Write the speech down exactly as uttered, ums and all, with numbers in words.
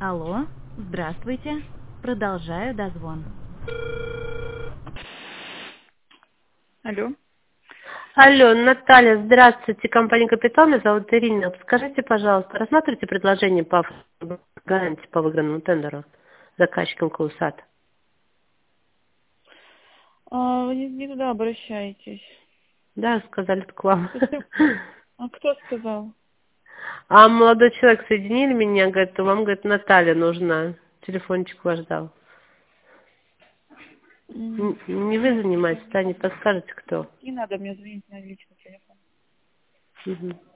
Алло, здравствуйте. Продолжаю дозвон. Алло. Алло, Наталья, здравствуйте, компания «Капитал», меня зовут Ирина. Скажите, пожалуйста, рассматриваете предложение по гарантии по выигранному тендеру заказчиком Каусат? А, вы не, не туда обращаетесь. Да, сказали, это к вам. Это- А кто сказал? А молодой человек соединили меня, говорит, вам, говорит, Наталья нужна. Телефончик ваш дал. М, Н- Не вы занимаетесь, да, не подскажете, кто? Не надо мне звонить на личный телефон. Мгм.